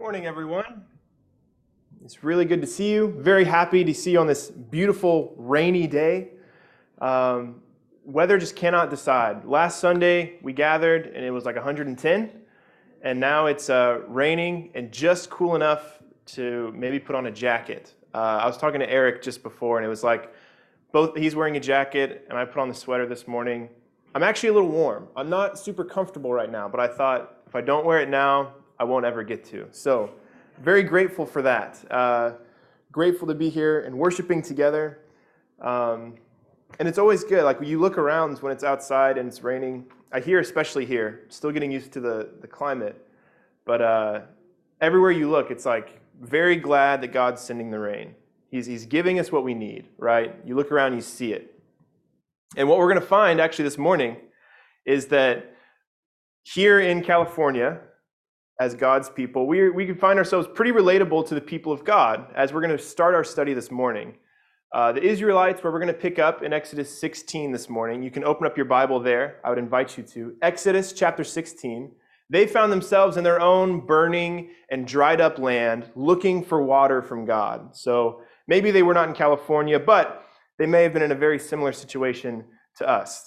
Morning, everyone. It's really good to see you. Very happy to see you on this beautiful rainy day. Weather just cannot decide. Last Sunday we gathered and it was like 110, and now it's raining and just cool enough to maybe put on a jacket. I was talking to Eric just before, and it was like he's wearing a jacket and I put on the sweater this morning. I'm actually a little warm. I'm not super comfortable right now, but I thought if I don't wear it now, I won't ever get to. So very grateful for that. Grateful to be here and worshiping together. And it's always good. Like when you look around when it's outside and it's raining, I hear, especially here, still getting used to the climate. But everywhere you look, it's like very glad that God's sending the rain. He's giving us what we need, right? You look around, you see it. And what we're going to find actually this morning is that here in California, as God's people, we can find ourselves pretty relatable to the people of God as we're going to start our study this morning. The Israelites, where we're going to pick up in Exodus 16 this morning. You can open up your Bible there. I would invite you to. Exodus chapter 16. They found themselves in their own burning and dried up land looking for water from God. So maybe they were not in California, but they may have been in a very similar situation to us.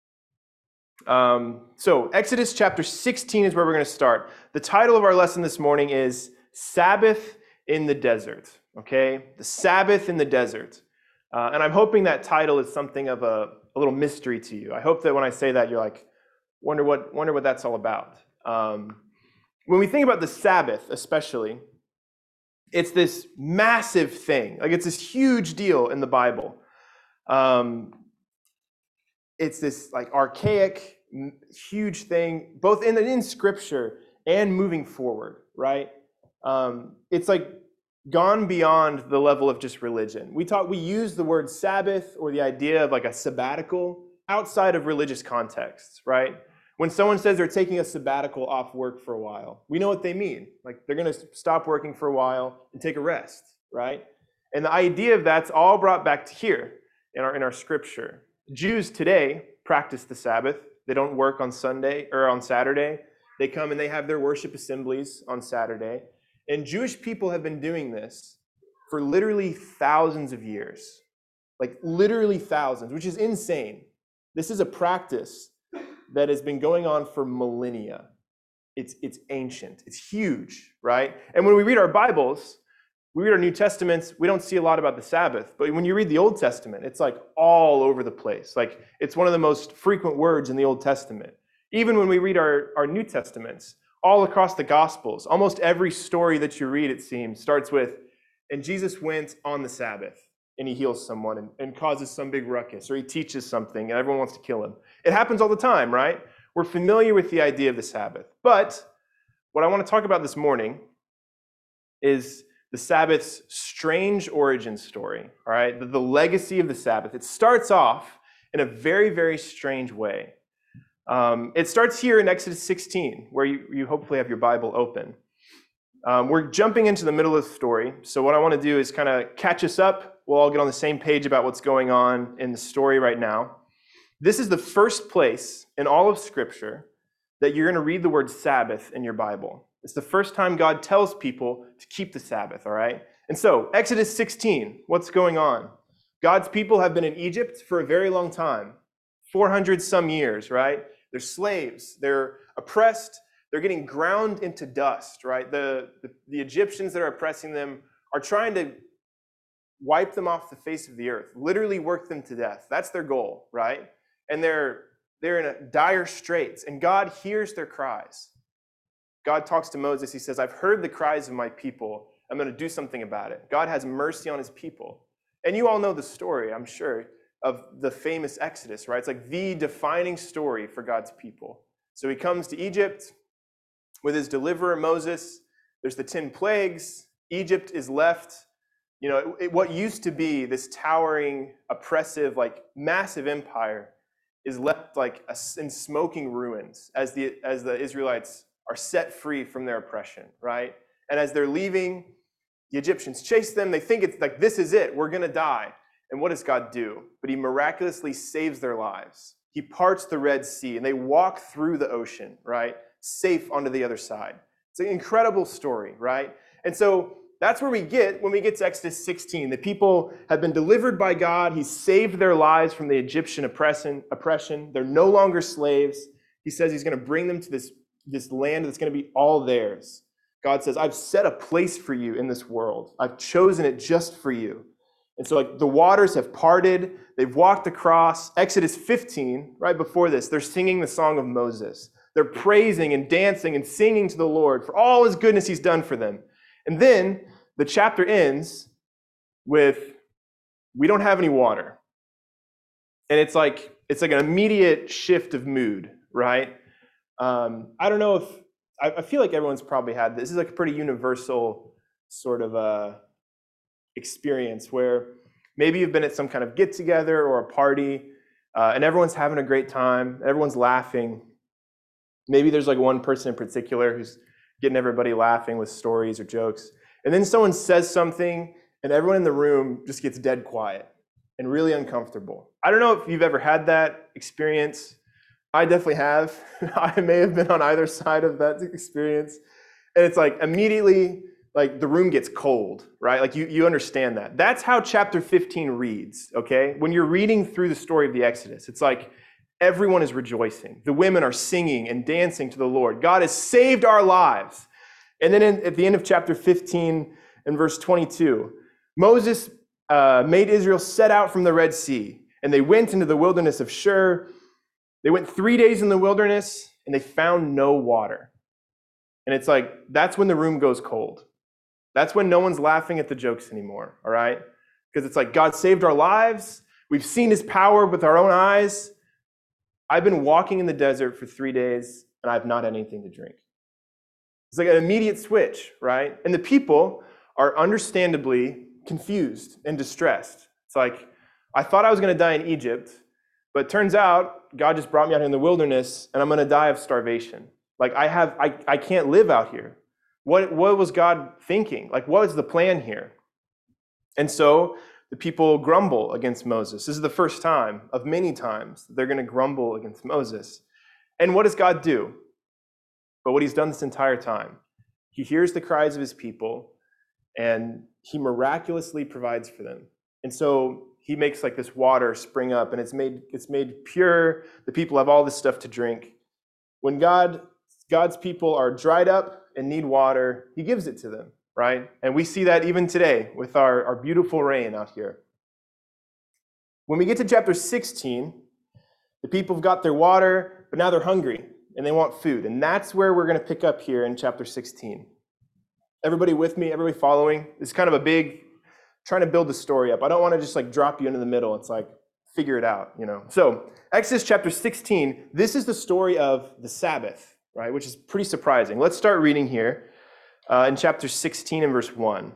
So Exodus chapter 16 is where we're going to start. The title of our lesson this morning is Sabbath in the Desert. Okay, the Sabbath in the desert. And I'm hoping that title is something of a little mystery to you. I hope that when I say that, you're like, wonder what that's all about. When we think about the Sabbath, especially, it's this massive thing. Like it's this huge deal in the Bible. It's this like archaic, huge thing, both in Scripture and moving forward, right? It's like gone beyond the level of just religion. We use the word Sabbath or the idea of like a sabbatical outside of religious contexts, right? When someone says they're taking a sabbatical off work for a while, we know what they mean. Like they're going to stop working for a while and take a rest, right? And the idea of that's all brought back to here in our Scripture. Jews today practice the Sabbath. They don't work on Sunday or on Saturday. They come and they have their worship assemblies on Saturday. And Jewish people have been doing this for literally thousands of years. Like literally thousands, which is insane. This is a practice that has been going on for millennia. It's ancient. It's huge, right? And when we read our Bibles, we read our New Testaments, we don't see a lot about the Sabbath. But when you read the Old Testament, it's like all over the place. Like it's one of the most frequent words in the Old Testament. Even when we read our New Testaments, all across the Gospels, almost every story that you read, it seems, starts with, and Jesus went on the Sabbath, and he heals someone and causes some big ruckus, or he teaches something, and everyone wants to kill him. It happens all the time, right? We're familiar with the idea of the Sabbath. But what I want to talk about this morning is the Sabbath's strange origin story, all right? The legacy of the Sabbath. It starts off in a very, very strange way. It starts here in Exodus 16, where you hopefully have your Bible open. We're jumping into the middle of the story, so what I want to do is kind of catch us up. We'll all get on the same page about what's going on in the story right now. This is the first place in all of Scripture that you're going to read the word Sabbath in your Bible. It's the first time God tells people to keep the Sabbath, all right? And so, Exodus 16, what's going on? God's people have been in Egypt for a very long time, 400 some years, right? They're slaves, they're oppressed, they're getting ground into dust, right? The Egyptians that are oppressing them are trying to wipe them off the face of the earth, literally work them to death. That's their goal, right? And they're in a dire straits, and God hears their cries. God talks to Moses. He says, I've heard the cries of my people. I'm going to do something about it. God has mercy on his people. And you all know the story, I'm sure, of the famous Exodus, right? It's like the defining story for God's people. So he comes to Egypt with his deliverer, Moses. There's the 10 plagues. Egypt is left, what used to be this towering, oppressive, like massive empire is left like in smoking ruins as the Israelites are set free from their oppression, right? And as they're leaving, the Egyptians chase them. They think it's like, this is it. We're going to die. And what does God do? But he miraculously saves their lives. He parts the Red Sea, and they walk through the ocean, right? Safe onto the other side. It's an incredible story, right? And so that's where we get, when we get to Exodus 16. The people have been delivered by God. He saved their lives from the Egyptian oppression. They're no longer slaves. He says he's going to bring them to this land that's going to be all theirs. God says, I've set a place for you in this world. I've chosen it just for you. And so like the waters have parted. They've walked across. Exodus 15, right before this, they're singing the song of Moses. They're praising and dancing and singing to the Lord for all his goodness he's done for them. And then the chapter ends with, we don't have any water. And it's like an immediate shift of mood, right? I don't know if, I feel like everyone's probably had this. This is like a pretty universal sort of experience where maybe you've been at some kind of get together or a party and everyone's having a great time, everyone's laughing. Maybe there's like one person in particular who's getting everybody laughing with stories or jokes. And then someone says something and everyone in the room just gets dead quiet and really uncomfortable. I don't know if you've ever had that experience. I definitely have. I may have been on either side of that experience. And it's like immediately, like the room gets cold, right? Like you understand that. That's how chapter 15 reads, okay? When you're reading through the story of the Exodus, it's like everyone is rejoicing. The women are singing and dancing to the Lord. God has saved our lives. And then at the end of chapter 15 and verse 22, Moses made Israel set out from the Red Sea, and they went into the wilderness of Shur. They went 3 days in the wilderness, and they found no water. And it's like, that's when the room goes cold. That's when no one's laughing at the jokes anymore, all right? Because it's like, God saved our lives. We've seen his power with our own eyes. I've been walking in the desert for 3 days, and I've not had anything to drink. It's like an immediate switch, right? And the people are understandably confused and distressed. It's like, I thought I was going to die in Egypt, but it turns out God just brought me out here in the wilderness, and I'm going to die of starvation. Like I can't live out here. What was God thinking? Like, what is the plan here? And so the people grumble against Moses. This is the first time of many times they're going to grumble against Moses. And what does God do? But what he's done this entire time, he hears the cries of his people, and he miraculously provides for them. And so he makes like this water spring up, and it's made pure. The people have all this stuff to drink. When God's people are dried up and need water, he gives it to them, right? And we see that even today with our beautiful rain out here. When we get to chapter 16, the people have got their water, but now they're hungry and they want food. And that's where we're going to pick up here in chapter 16. Everybody with me? Everybody following? It's kind of a big, trying to build the story up. I don't want to just like drop you into the middle. It's like, figure it out, you know. So Exodus chapter 16, this is the story of the Sabbath, right? Which is pretty surprising. Let's start reading here in chapter 16 and verse 1.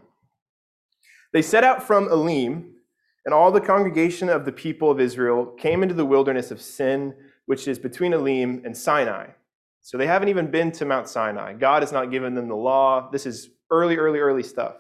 They set out from Elim, and all the congregation of the people of Israel came into the wilderness of Sin, which is between Elim and Sinai. So they haven't even been to Mount Sinai. God has not given them the law. This is early stuff.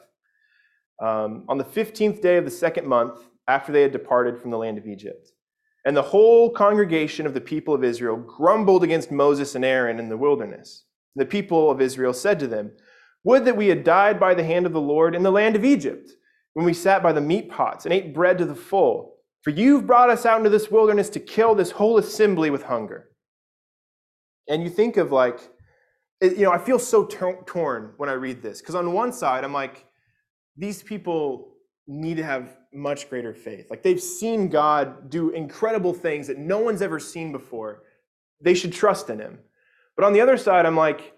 On the 15th day of the second month, after they had departed from the land of Egypt. And the whole congregation of the people of Israel grumbled against Moses and Aaron in the wilderness. The people of Israel said to them, "Would that we had died by the hand of the Lord in the land of Egypt, when we sat by the meat pots and ate bread to the full. For you've brought us out into this wilderness to kill this whole assembly with hunger." And you think of like, I feel so torn when I read this. Because on one side, I'm like, these people need to have much greater faith. Like they've seen God do incredible things that no one's ever seen before. They should trust in him. But on the other side, I'm like,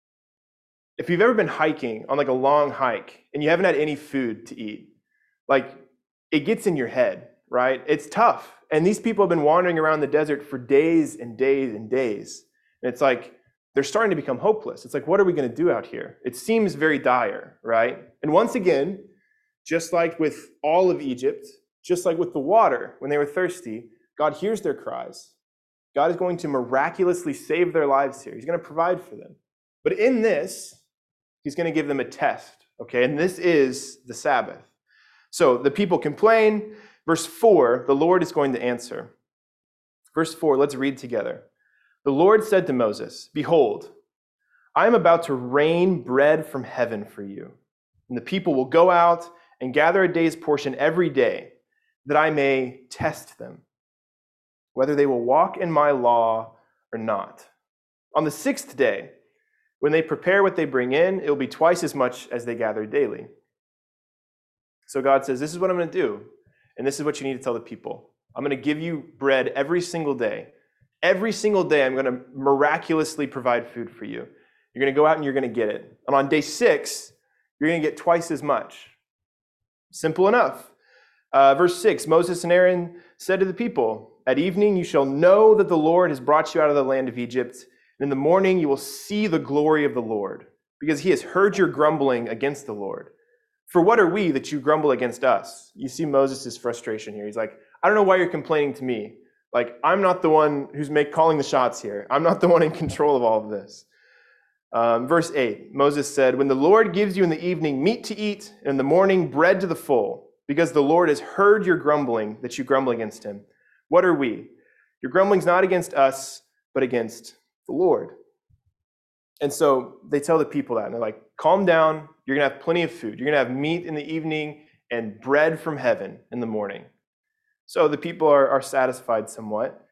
if you've ever been hiking on like a long hike and you haven't had any food to eat, like it gets in your head, right? It's tough. And these people have been wandering around the desert for days and days and days. And it's like, they're starting to become hopeless. It's like, what are we going to do out here? It seems very dire, right? And once again, just like with all of Egypt, just like with the water when they were thirsty, God hears their cries. God is going to miraculously save their lives here. He's going to provide for them. But in this, he's going to give them a test, okay? And this is the Sabbath. So the people complain. Verse 4, the Lord is going to answer. Verse 4, let's read together. The Lord said to Moses, "Behold, I am about to rain bread from heaven for you, and the people will go out and gather a day's portion every day, that I may test them, whether they will walk in my law or not. On the 6th day, when they prepare what they bring in, it will be twice as much as they gather daily. So God says, this is what I'm going to do, and this is what you need to tell the people. I'm going to give you bread every single day. Every single day, I'm going to miraculously provide food for you. You're going to go out and you're going to get it. And on day 6, you're going to get twice as much. Simple enough. Verse 6, Moses and Aaron said to the people, at evening you shall know that the Lord has brought you out of the land of Egypt. And in the morning you will see the glory of the Lord, because he has heard your grumbling against the Lord. For what are we that you grumble against us? You see Moses' frustration here. He's like, I don't know why you're complaining to me. Like, I'm not the one who's calling the shots here. I'm not the one in control of all of this. Verse 8, Moses said, when the Lord gives you in the evening meat to eat, and in the morning bread to the full, because the Lord has heard your grumbling, that you grumble against him. What are we? Your grumbling's not against us, but against the Lord. And so they tell the people that, and they're like, calm down. You're going to have plenty of food. You're going to have meat in the evening and bread from heaven in the morning. So the people are satisfied somewhat.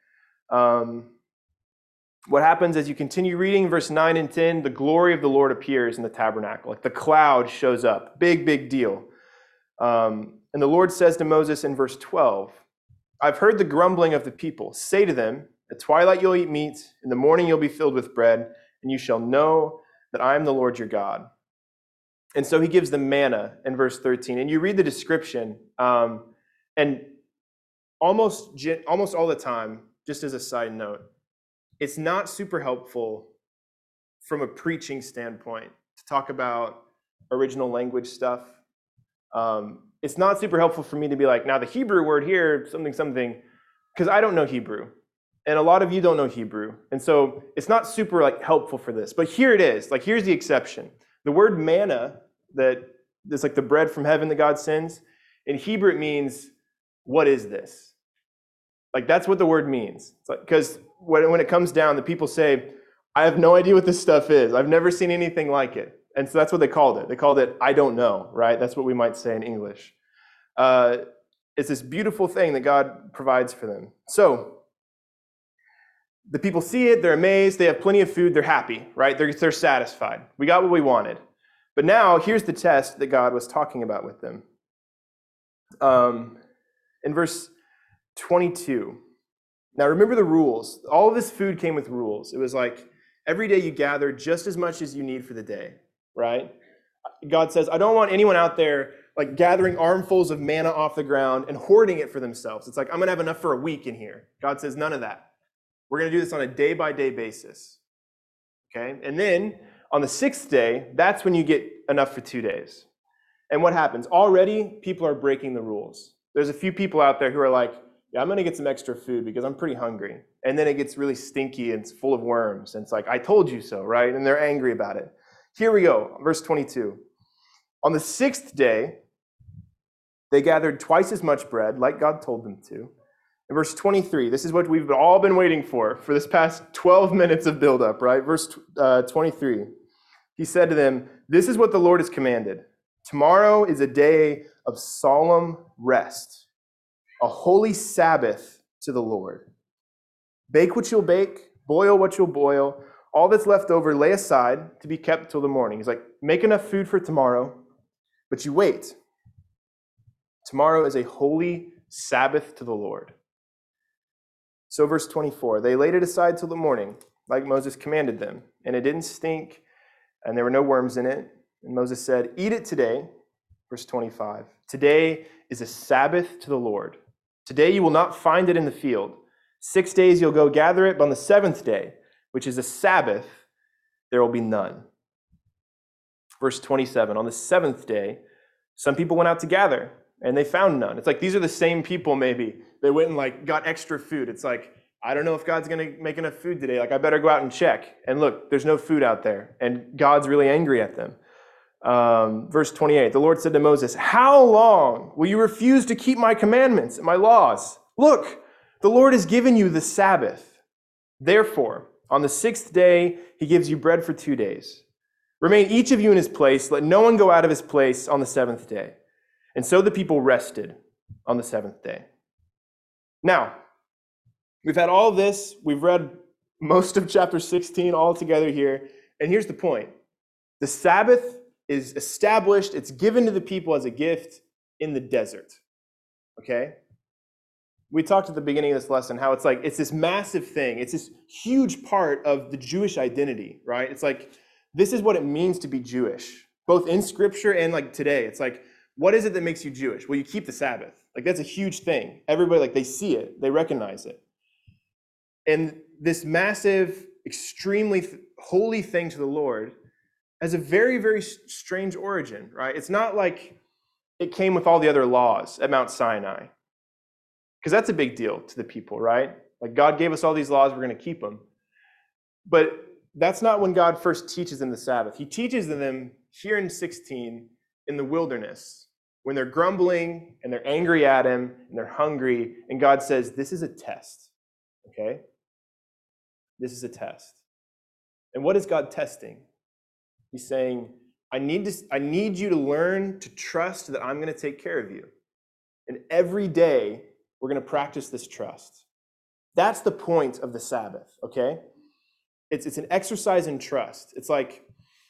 What happens as you continue reading, verse 9 and 10, the glory of the Lord appears in the tabernacle. Like the cloud shows up. Big, big deal. And the Lord says to Moses in verse 12, I've heard the grumbling of the people. Say to them, at twilight you'll eat meat, in the morning you'll be filled with bread, and you shall know that I am the Lord your God. And so he gives them manna in verse 13. And you read the description, and almost all the time, just as a side note, it's not super helpful from a preaching standpoint to talk about original language stuff. It's not super helpful for me to be like, now the Hebrew word here, something, because I don't know Hebrew. And a lot of you don't know Hebrew. And so it's not super helpful for this. But here it is. Here's the exception. The word manna, that is like the bread from heaven that God sends, in Hebrew it means, what is this? That's what the word means. Because when it comes down, the people say, I have no idea what this stuff is. I've never seen anything like it. And so that's what they called it. They called it, I don't know, right? That's what we might say in English. It's this beautiful thing that God provides for them. So the people see it, they're amazed, they have plenty of food, they're happy, right? They're satisfied. We got what we wanted. But now, here's the test that God was talking about with them. In verse 22, now remember the rules. All of this food came with rules. It was every day you gather just as much as you need for the day, right? God says, I don't want anyone out there gathering armfuls of manna off the ground and hoarding it for themselves. It's I'm going to have enough for a week in here. God says, none of that. We're going to do this on a day-by-day basis, okay? And then on the 6th day, that's when you get enough for 2 days. And what happens? Already, people are breaking the rules. There's a few people out there who are like, yeah, I'm going to get some extra food because I'm pretty hungry. And then it gets really stinky and it's full of worms. And it's I told you so, right? And they're angry about it. Here we go, verse 22. On the 6th day, they gathered twice as much bread, like God told them to. In verse 23, this is what we've all been waiting for this past 12 minutes of buildup, right? Verse 23, he said to them, this is what the Lord has commanded. Tomorrow is a day of solemn rest, a holy Sabbath to the Lord. Bake what you'll bake, boil what you'll boil. All that's left over, lay aside to be kept till the morning. He's make enough food for tomorrow, but you wait. Tomorrow is a holy Sabbath to the Lord. So verse 24, they laid it aside till the morning, like Moses commanded them, and it didn't stink, and there were no worms in it. And Moses said, eat it today. Verse 25, today is a Sabbath to the Lord. Today you will not find it in the field. 6 days you'll go gather it, but on the 7th day, which is a Sabbath, there will be none. Verse 27, on the 7th day, some people went out to gather, and they found none. It's these are the same people maybe. They went and got extra food. It's I don't know if God's going to make enough food today. I better go out and check. And look, there's no food out there. And God's really angry at them. Verse 28, the Lord said to Moses, how long will you refuse to keep my commandments and my laws? Look, the Lord has given you the Sabbath. Therefore, On the sixth day, he gives you bread for 2 days. Remain each of you in his place. Let no one go out of his place on the seventh day. And so the people rested on the seventh day. Now, we've had all this. We've read most of chapter 16 all together here. And here's the point. The Sabbath is established. It's given to the people as a gift in the desert. Okay? We talked at the beginning of this lesson how it's this massive thing. It's this huge part of the Jewish identity, right? It's like, this is what it means to be Jewish, both in Scripture and like today. It's like, what is it that makes you Jewish? Well, you keep the Sabbath. Like, that's a huge thing. Everybody, like, they see it. They recognize it. And this massive, extremely holy thing to the Lord has a very, very strange origin, right? It's not like it came with all the other laws at Mount Sinai. Because that's a big deal to the people, right? Like, God gave us all these laws, we're going to keep them. But that's not when God first teaches them the Sabbath. He teaches them here in 16 in the wilderness when they're grumbling and they're angry at him and they're hungry. And God says, this is a test, okay? This is a test. And what is God testing? He's saying, I need you to learn to trust that I'm going to take care of you. And every day, we're going to practice this trust. That's the point of the Sabbath, okay? It's an exercise in trust. It's like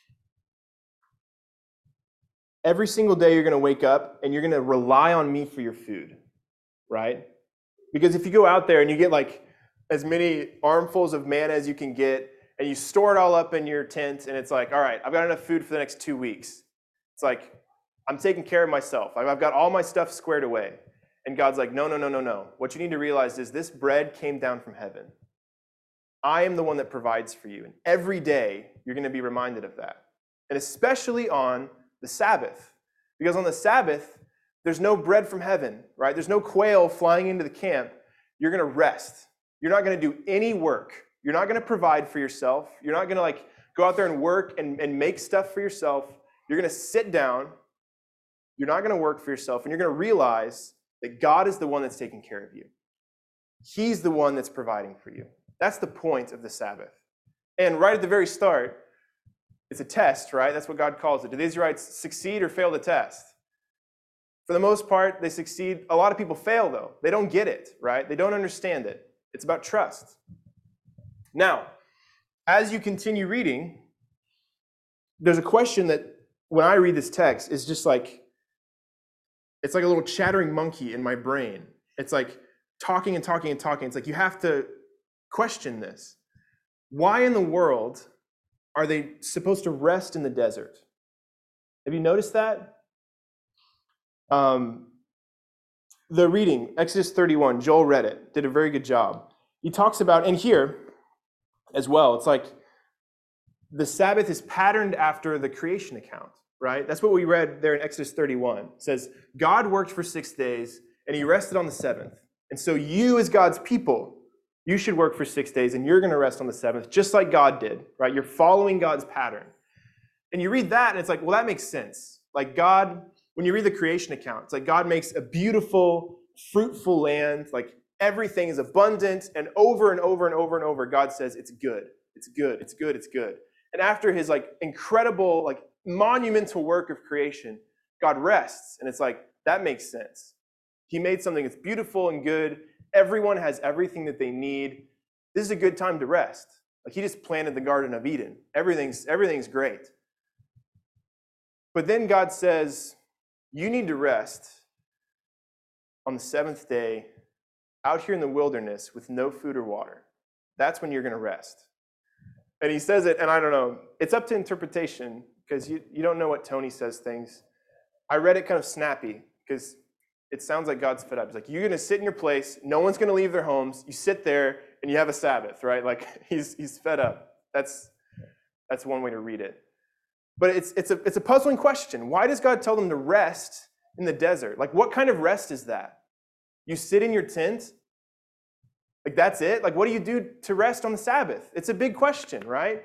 every single day you're going to wake up and you're going to rely on me for your food, right? Because if you go out there and you get like as many armfuls of manna as you can get and you store it all up in your tent and it's like, all right, I've got enough food for the next 2 weeks. It's like, I'm taking care of myself. I've got all my stuff squared away. And God's like, no. What you need to realize is this bread came down from heaven. I am the one that provides for you. And every day, you're going to be reminded of that. And especially on the Sabbath. Because on the Sabbath, there's no bread from heaven, right? There's no quail flying into the camp. You're going to rest. You're not going to do any work. You're not going to provide for yourself. You're not going to like go out there and work and make stuff for yourself. You're going to sit down. You're not going to work for yourself. And you're going to realize that God is the one that's taking care of you. He's the one that's providing for you. That's the point of the Sabbath. And right at the very start, it's a test, right? That's what God calls it. Do the Israelites succeed or fail the test? For the most part, they succeed. A lot of people fail, though. They don't get it, right? They don't understand it. It's about trust. Now, as you continue reading, there's a question that, when I read this text, is just like, it's like a little chattering monkey in my brain. It's like talking and talking and talking. It's like you have to question this. Why in the world are they supposed to rest in the desert? Have you noticed that? The reading, Exodus 31, Joel read it, did a very good job. He talks about, and here as well, it's like the Sabbath is patterned after the creation account. Right? That's what we read there in Exodus 31. It says, God worked for 6 days, and he rested on the seventh. And so you, as God's people, you should work for 6 days, and you're going to rest on the seventh, just like God did. Right? You're following God's pattern. And you read that, and it's like, well, that makes sense. Like God, when you read the creation account, it's like God makes a beautiful, fruitful land. Like everything is abundant, and over and over and over and over, God says, it's good. It's good. It's good. It's good. And after his like incredible, like monumental work of creation, God rests. And it's like, that makes sense. He made something that's beautiful and good. Everyone has everything that they need. This is a good time to rest. Like he just planted the Garden of Eden. Everything's great. But then God says, you need to rest on the seventh day out here in the wilderness with no food or water. That's when you're going to rest. And he says it, and I don't know, it's up to interpretation, because you don't know what Tony says things. I read it kind of snappy, because it sounds like God's fed up. He's like, you're going to sit in your place, no one's going to leave their homes, you sit there, and you have a Sabbath, right? Like, he's fed up. That's one way to read it. But it's a puzzling question. Why does God tell them to rest in the desert? Like, what kind of rest is that? You sit in your tent? Like, that's it? Like, what do you do to rest on the Sabbath? It's a big question, right?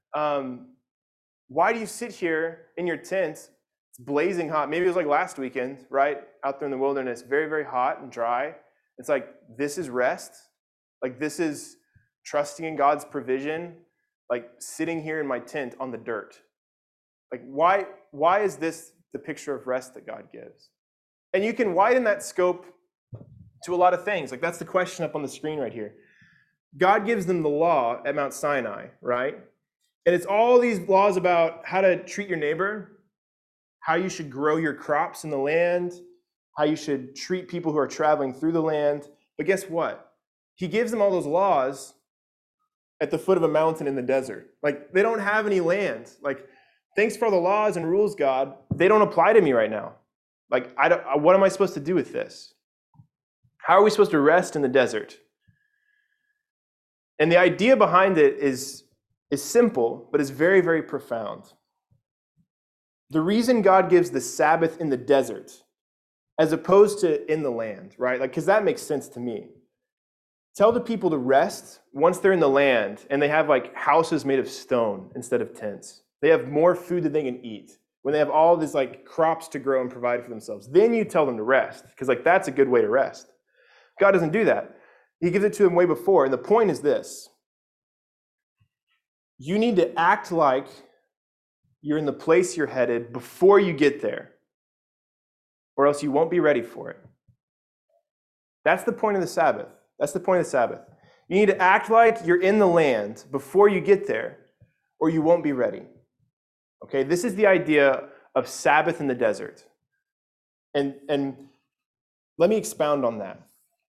Why do you sit here in your tent? It's blazing hot. Maybe it was like last weekend, right? Out there in the wilderness, very, very hot and dry. It's like, this is rest? Like, this is trusting in God's provision, like sitting here in my tent on the dirt. Like, why is this the picture of rest that God gives? And you can widen that scope to a lot of things. Like, that's the question up on the screen right here. God gives them the law at Mount Sinai, right? And it's all these laws about how to treat your neighbor, how you should grow your crops in the land, how you should treat people who are traveling through the land. But guess what? He gives them all those laws at the foot of a mountain in the desert. Like, they don't have any land. Like, thanks for all the laws and rules, God. They don't apply to me right now. Like, what am I supposed to do with this? How are we supposed to rest in the desert? And the idea behind it is simple, but is very, very profound. The reason God gives the Sabbath in the desert, as opposed to in the land, right? Like, because that makes sense to me. Tell the people to rest once they're in the land and they have like houses made of stone instead of tents. They have more food than they can eat. When they have all these like crops to grow and provide for themselves, then you tell them to rest, because like that's a good way to rest. God doesn't do that. He gives it to them way before. And the point is this: you need to act like you're in the place you're headed before you get there, or else you won't be ready for it. That's the point of the Sabbath. That's the point of the Sabbath. You need to act like you're in the land before you get there, or you won't be ready. Okay, this is the idea of Sabbath in the desert. And let me expound on that.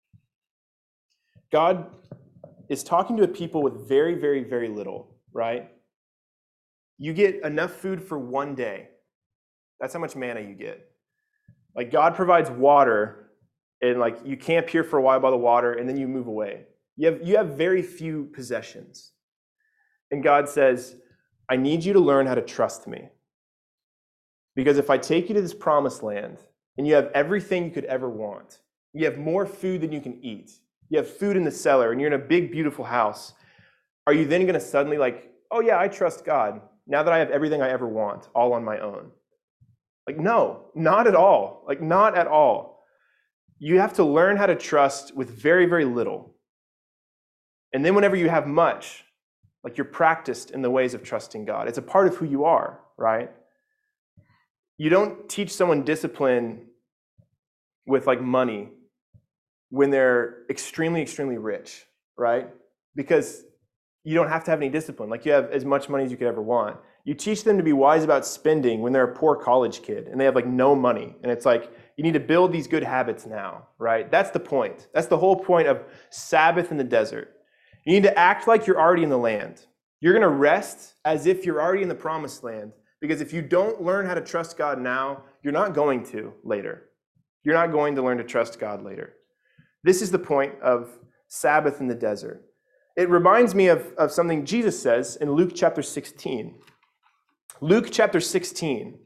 God is talking to a people with very, very, very little, right? You get enough food for one day. That's how much manna you get. Like, God provides water, and like you camp here for a while by the water, and then you move away. You have very few possessions. And God says, I need you to learn how to trust me. Because if I take you to this promised land, and you have everything you could ever want, you have more food than you can eat, you have food in the cellar, and you're in a big, beautiful house, are you then going to suddenly like, oh yeah, I trust God, now that I have everything I ever want, all on my own? Like, no, not at all. Like, not at all. You have to learn how to trust with very, very little. And then whenever you have much, like, you're practiced in the ways of trusting God. It's a part of who you are, right? You don't teach someone discipline with like money when they're extremely, extremely rich, right? Because you don't have to have any discipline. Like, you have as much money as you could ever want. You teach them to be wise about spending when they're a poor college kid and they have like no money. And it's like, you need to build these good habits now, right? That's the point. That's the whole point of Sabbath in the desert. You need to act like you're already in the land. You're going to rest as if you're already in the promised land, because if you don't learn how to trust God now, you're not going to later. You're not going to learn to trust God later. This is the point of Sabbath in the desert. It reminds me of something Jesus says in Luke chapter 16. Luke chapter 16.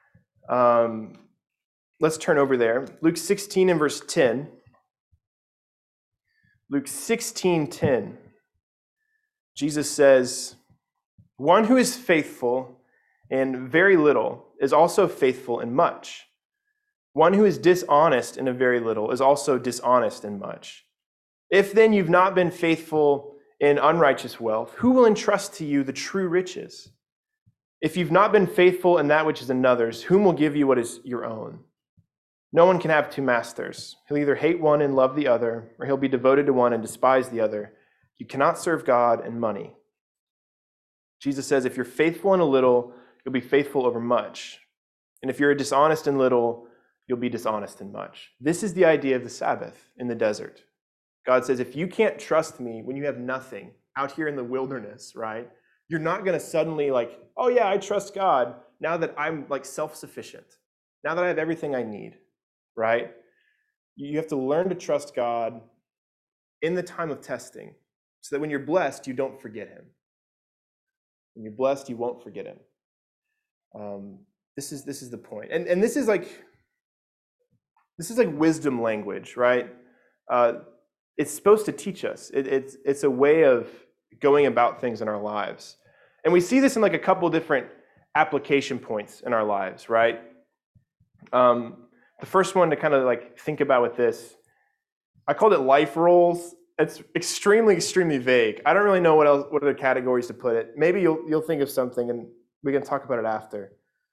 Let's turn over there. Luke 16 and verse 10. Luke 16:10. Jesus says, one who is faithful in very little is also faithful in much. One who is dishonest in a very little is also dishonest in much. If then you've not been faithful in unrighteous wealth, who will entrust to you the true riches? If you've not been faithful in that which is another's, whom will give you what is your own? No one can have two masters. He'll either hate one and love the other, or he'll be devoted to one and despise the other. You cannot serve God and money. Jesus says, if you're faithful in a little, you'll be faithful over much. And if you're dishonest in little, you'll be dishonest in much. This is the idea of the Sabbath in the desert. God says, if you can't trust me when you have nothing out here in the wilderness, right? You're not going to suddenly like, oh yeah, I trust God now that I'm like self-sufficient. Now that I have everything I need, right? You have to learn to trust God in the time of testing so that when you're blessed, you don't forget him. When you're blessed, you won't forget him. This is the point. And this is like wisdom language, right? It's supposed to teach us. It's a way of going about things in our lives. And we see this in like a couple different application points in our lives, right? The first one to kind of like think about with this, I called it life roles. it's extremely, extremely vague. I don't really know what other categories to put it. Maybe you'll think of something and we can talk about it after.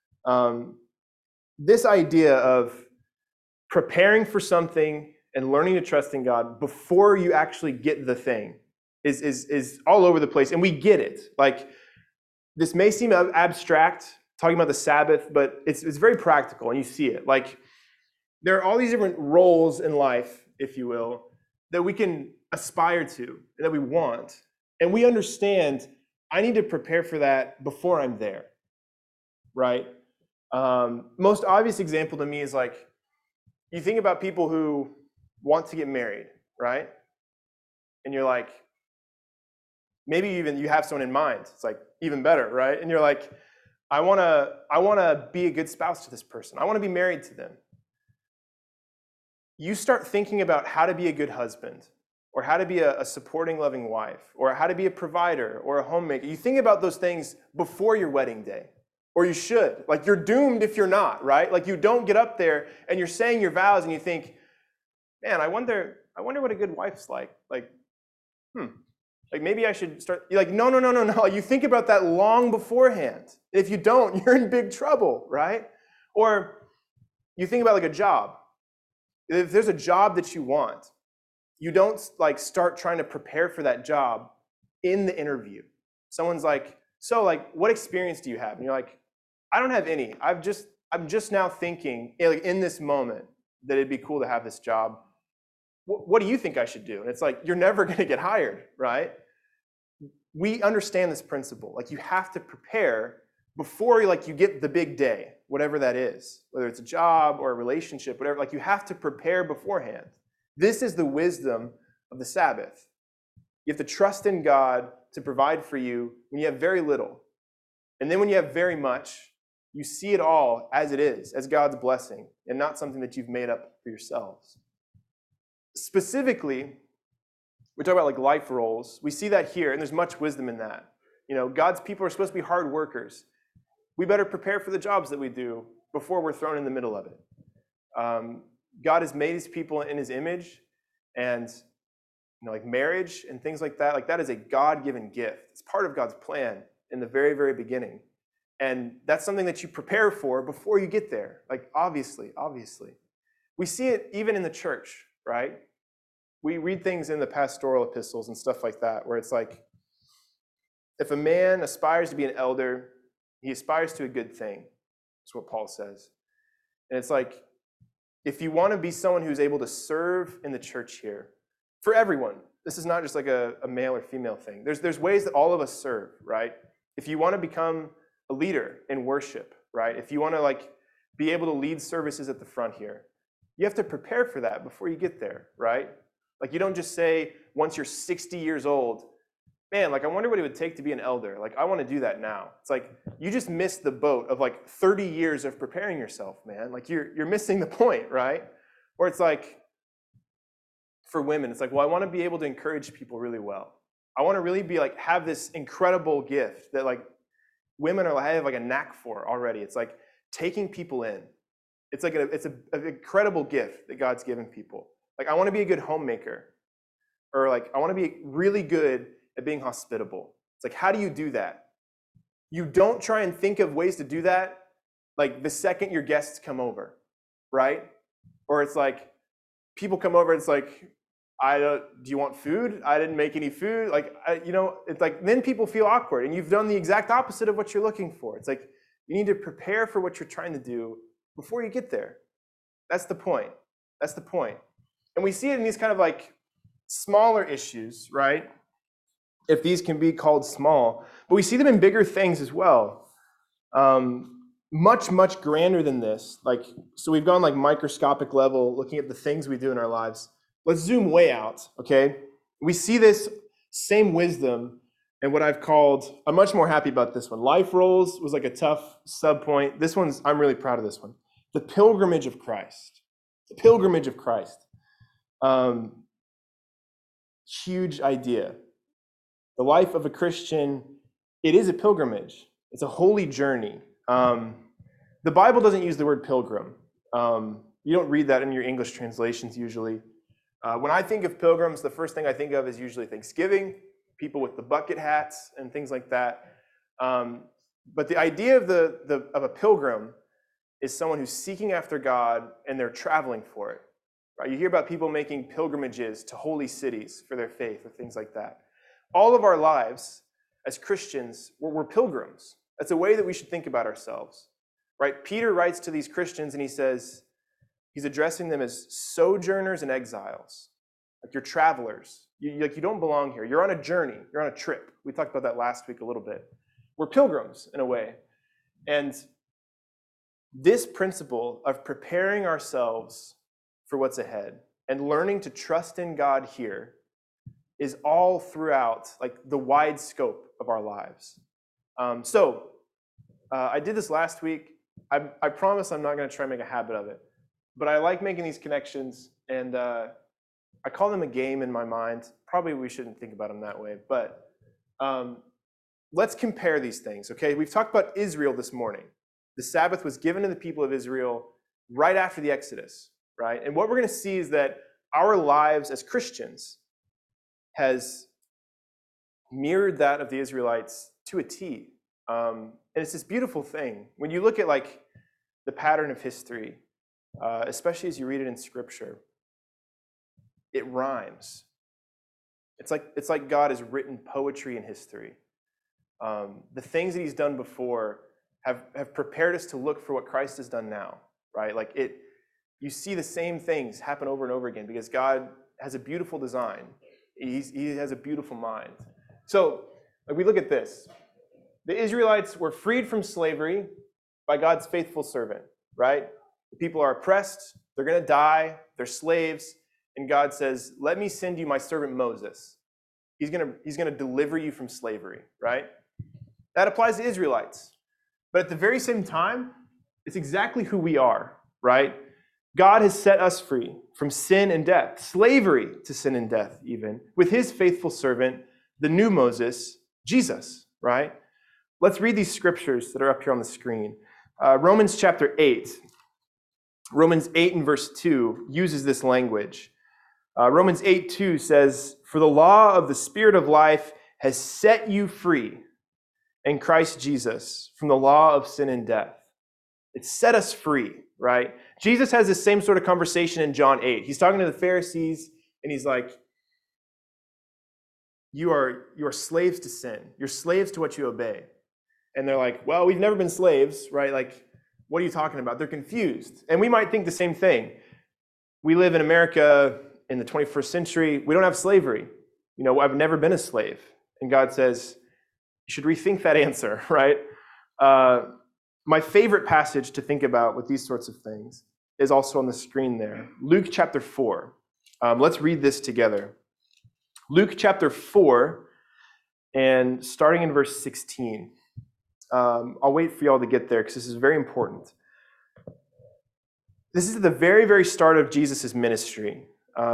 This idea of preparing for something and learning to trust in God before you actually get the thing is all over the place, and we get it. Like, this may seem abstract, talking about the Sabbath, but it's very practical, and you see it. Like, there are all these different roles in life, if you will, that we can aspire to, that we want, and we understand I need to prepare for that before I'm there, right? Most obvious example to me is like, you think about people who want to get married, right? And you're like, maybe even you have someone in mind. It's like even better, right? And you're like, I want to be a good spouse to this person. I want to be married to them. You start thinking about how to be a good husband, or how to be a supporting, loving wife, or how to be a provider or a homemaker. You think about those things before your wedding day, or you should. Like, you're doomed if you're not, right? Like, you don't get up there and you're saying your vows and you think, man, I wonder what a good wife's like. Like, like maybe I should start. You're like, no. You think about that long beforehand. If you don't, you're in big trouble, right? Or you think about like a job. If there's a job that you want, you don't like start trying to prepare for that job in the interview. Someone's like, so like, what experience do you have? And you're like, I don't have any. I'm just now thinking, like, in this moment that it'd be cool to have this job. What do you think I should do? And it's like, you're never going to get hired, right? We understand this principle. Like, you have to prepare before you get the big day, whatever that is, whether it's a job or a relationship, whatever. Like, you have to prepare beforehand. This is the wisdom of the Sabbath. You have to trust in God to provide for you when you have very little. And then when you have very much, you see it all as it is, as God's blessing, and not something that you've made up for yourselves. Specifically, we talk about like life roles. We see that here, and there's much wisdom in that. God's people are supposed to be hard workers. We better prepare for the jobs that we do before we're thrown in the middle of it. God has made his people in his image, and like marriage and things like that is a God-given gift. It's part of God's plan in the very, very beginning. And that's something that you prepare for before you get there. Like, obviously. We see it even in the church, right? We read things in the pastoral epistles and stuff like that, where it's like, if a man aspires to be an elder, he aspires to a good thing. That's what Paul says. And it's like, if you want to be someone who's able to serve in the church here, for everyone, this is not just like a male or female thing. There's ways that all of us serve, right? If you want to become a leader in worship, right? If you want to be able to lead services at the front here, you have to prepare for that before you get there, right? Like, you don't just say once you're 60 years old, man, I wonder what it would take to be an elder. I want to do that now. It's like, you just missed the boat of 30 years of preparing yourself, man. You're missing the point, right? Or it's like, for women, it's like, well, I want to be able to encourage people really well. I want to really be have this incredible gift that women have a knack for already. It's like taking people in. It's it's an incredible gift that God's given people. I want to be a good homemaker, or I want to be really good at being hospitable. It's like, how do you do that? You don't try and think of ways to do that the second your guests come over, right? Or it's like, people come over, it's like, do you want food? I didn't make any food. It's like, then people feel awkward, and you've done the exact opposite of what you're looking for. It's like, you need to prepare for what you're trying to do before you get there. That's the point. And we see it in these kind of smaller issues, right? If these can be called small, but we see them in bigger things as well. Much, much grander than this. So we've gone microscopic level, looking at the things we do in our lives. Let's zoom way out, okay? We see this same wisdom in what I've called, I'm much more happy about this one. Life roles was a tough sub-point. This one's, I'm really proud of this one. The pilgrimage of Christ. The pilgrimage of Christ. Huge idea. The life of a Christian, it is a pilgrimage. It's a holy journey. The Bible doesn't use the word pilgrim. You don't read that in your English translations usually. When I think of pilgrims, the first thing I think of is usually Thanksgiving, people with the bucket hats and things like that. But the idea of a pilgrim is someone who's seeking after God and they're traveling for it. Right? You hear about people making pilgrimages to holy cities for their faith or things like that. All of our lives as Christians, we're pilgrims. That's a way that we should think about ourselves. Right? Peter writes to these Christians and he says, he's addressing them as sojourners and exiles. Like you're travelers. You don't belong here. You're on a journey. You're on a trip. We talked about that last week a little bit. We're pilgrims in a way. And this principle of preparing ourselves for what's ahead and learning to trust in God here is all throughout like the wide scope of our lives. I did this last week. I promise I'm not going to try and make a habit of it. But I like making these connections, and I call them a game in my mind. Probably we shouldn't think about them that way, but let's compare these things, okay? We've talked about Israel this morning. The Sabbath was given to the people of Israel right after the Exodus, right? And what we're going to see is that our lives as Christians has mirrored that of the Israelites to a T. And it's this beautiful thing. When you look at like the pattern of history, especially as you read it in Scripture, it rhymes. It's like God has written poetry in history. The things that he's done before have prepared us to look for what Christ has done now, right? Like you see the same things happen over and over again because God has a beautiful design. He has a beautiful mind. So like we look at this. The Israelites were freed from slavery by God's faithful servant, right? The people are oppressed. They're going to die. They're slaves. And God says, let me send you my servant Moses. He's going to deliver you from slavery, right? That applies to Israelites. But at the very same time, it's exactly who we are, right? God has set us free from sin and death, slavery to sin and death even, with his faithful servant, the new Moses, Jesus, right? Let's read these scriptures that are up here on the screen. Romans chapter 8. Romans 8 and verse 2 uses this language. Romans 8:2 says, "For the law of the Spirit of life has set you free in Christ Jesus from the law of sin and death." It set us free, right? Jesus has this same sort of conversation in John 8. He's talking to the Pharisees, and he's like, you are slaves to sin. You're slaves to what you obey. And they're like, well, we've never been slaves, right? Like, what are you talking about? They're confused. And we might think the same thing. We live in America in the 21st century. We don't have slavery. You know, I've never been a slave. And God says, you should rethink that answer, right? My favorite passage to think about with these sorts of things is also on the screen there. Luke chapter 4. Let's read this together. Luke chapter 4, and starting in verse 16. I'll wait for y'all to get there because this is very important. This is the very, very start of Jesus' ministry.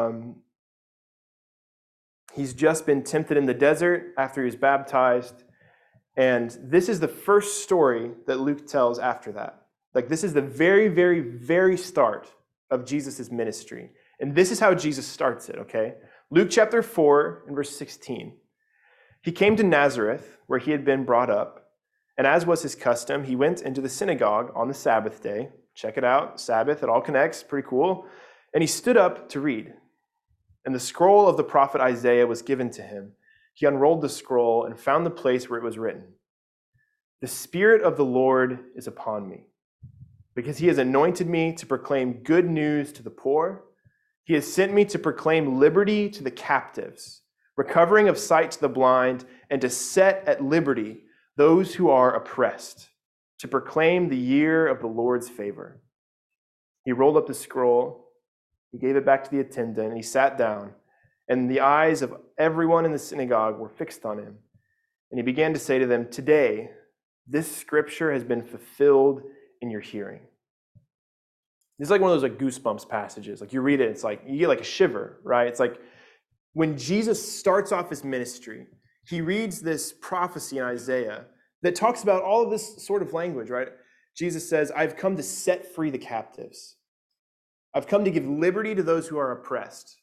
He's just been tempted in the desert after he was baptized. And this is the first story that Luke tells after that. Like, this is the very, very, very start of Jesus' ministry. And this is how Jesus starts it, okay? Luke chapter 4 and verse 16. He came to Nazareth, where he had been brought up. And as was his custom, he went into the synagogue on the Sabbath day. Check it out, Sabbath, it all connects, pretty cool. And he stood up to read. And the scroll of the prophet Isaiah was given to him. He unrolled the scroll and found the place where it was written, "The Spirit of the Lord is upon me, because he has anointed me to proclaim good news to the poor. He has sent me to proclaim liberty to the captives, recovering of sight to the blind, and to set at liberty those who are oppressed, to proclaim the year of the Lord's favor." He rolled up the scroll, he gave it back to the attendant, and he sat down. And the eyes of everyone in the synagogue were fixed on him. And he began to say to them, "Today, this scripture has been fulfilled in your hearing." This is like one of those like goosebumps passages. Like you read it, it's like you get like a shiver, right? It's like when Jesus starts off his ministry, he reads this prophecy in Isaiah that talks about all of this sort of language, right? Jesus says, "I've come to set free the captives. I've come to give liberty to those who are oppressed."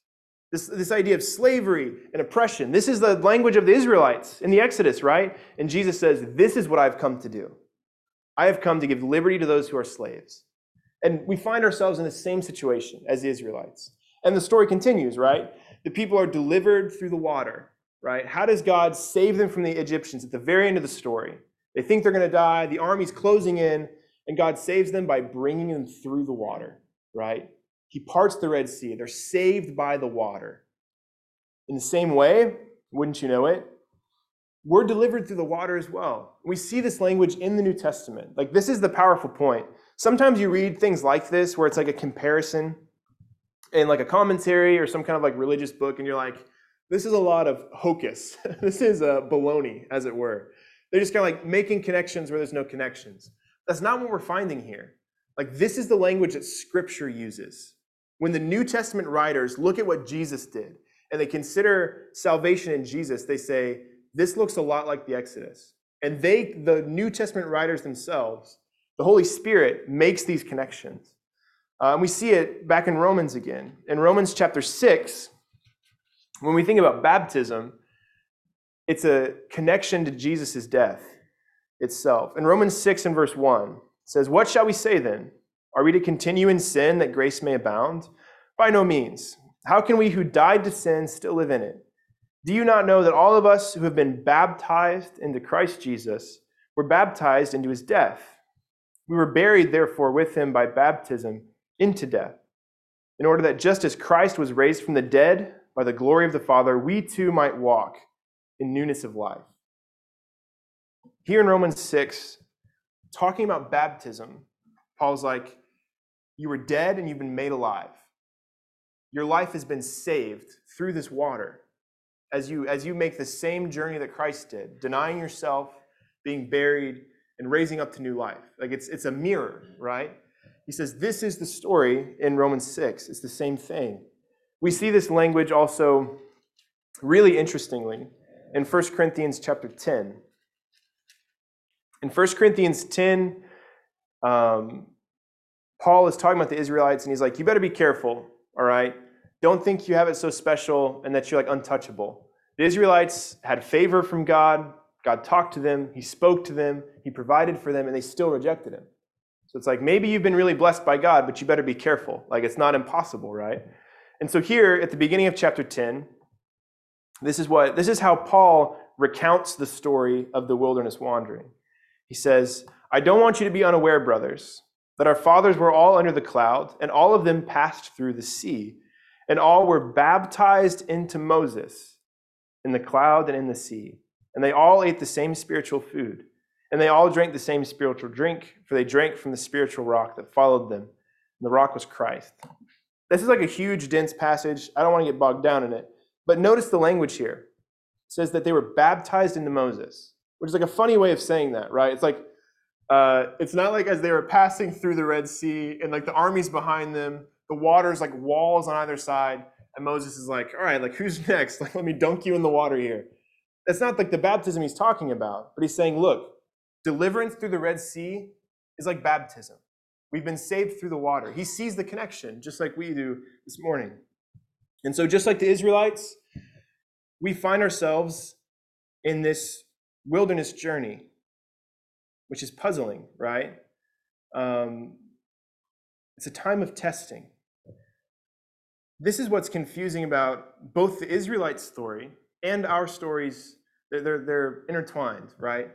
This idea of slavery and oppression. This is the language of the Israelites in the Exodus, right? And Jesus says, this is what I've come to do. I have come to give liberty to those who are slaves. And we find ourselves in the same situation as the Israelites. And the story continues, right? The people are delivered through the water, right? How does God save them from the Egyptians at the very end of the story? They think they're going to die. The army's closing in, and God saves them by bringing them through the water, right? He parts the Red Sea. They're saved by the water. In the same way, wouldn't you know it, we're delivered through the water as well. We see this language in the New Testament. Like, this is the powerful point. Sometimes you read things like this where it's like a comparison in like a commentary or some kind of like religious book, and you're like, this is a lot of hocus. This is a baloney, as it were. They're just kind of like making connections where there's no connections. That's not what we're finding here. Like, this is the language that Scripture uses. When the New Testament writers look at what Jesus did and they consider salvation in Jesus, they say, this looks a lot like the Exodus. And the New Testament writers themselves, the Holy Spirit makes these connections. And we see it back in Romans again. In Romans chapter 6, when we think about baptism, it's a connection to Jesus' death itself. In Romans 6 and verse 1, it says, what shall we say then? Are we to continue in sin that grace may abound? By no means. How can we who died to sin still live in it? Do you not know that all of us who have been baptized into Christ Jesus were baptized into his death? We were buried, therefore, with him by baptism into death, in order that just as Christ was raised from the dead by the glory of the Father, we too might walk in newness of life. Here in Romans 6, talking about baptism, Paul's like, you were dead and you've been made alive. Your life has been saved through this water as you make the same journey that Christ did, denying yourself, being buried, and raising up to new life. Like, it's a mirror, right? He says this is the story in Romans 6. It's the same thing. We see this language also really interestingly in 1 Corinthians chapter 10. In 1 Corinthians 10, Paul is talking about the Israelites, and he's like, you better be careful, all right? Don't think you have it so special and that you're like untouchable. The Israelites had favor from God. God talked to them. He spoke to them. He provided for them, and they still rejected him. So it's like, maybe you've been really blessed by God, but you better be careful. Like, it's not impossible, right? And so here at the beginning of chapter 10, this is how Paul recounts the story of the wilderness wandering. He says, I don't want you to be unaware, brothers, that our fathers were all under the cloud, and all of them passed through the sea, and all were baptized into Moses in the cloud and in the sea. And they all ate the same spiritual food, and they all drank the same spiritual drink, for they drank from the spiritual rock that followed them, and the rock was Christ. This is like a huge, dense passage. I don't want to get bogged down in it. But notice the language here. It says that they were baptized into Moses, which is like a funny way of saying that, right? It's like, it's not like as they were passing through the Red Sea and like the army's behind them, the water's like walls on either side, and Moses is like, all right, like who's next? Like, let me dunk you in the water here. That's not like the baptism he's talking about, but he's saying, look, deliverance through the Red Sea is like baptism. We've been saved through the water. He sees the connection, just like we do this morning. And so just like the Israelites, we find ourselves in this wilderness journey, which is puzzling, right? It's a time of testing. This is what's confusing about both the Israelite story and our stories. They're intertwined, right?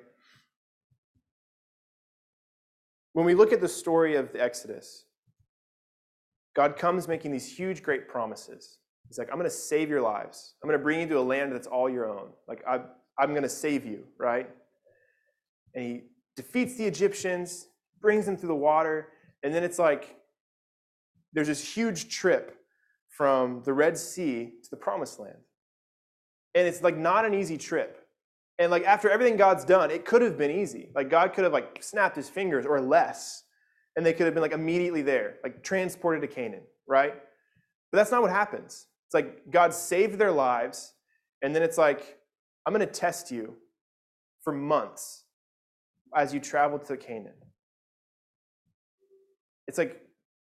When we look at the story of the Exodus, God comes making these huge, great promises. He's like, I'm going to save your lives. I'm going to bring you to a land that's all your own. Like, I'm going to save you, right? And he defeats the Egyptians, brings them through the water, and then it's like there's this huge trip from the Red Sea to the Promised Land. And it's like not an easy trip. And like after everything God's done, it could have been easy. Like God could have like snapped his fingers or less, and they could have been like immediately there, like transported to Canaan, right? But that's not what happens. It's like God saved their lives, and then it's like, I'm going to test you for months as you travel to Canaan. It's like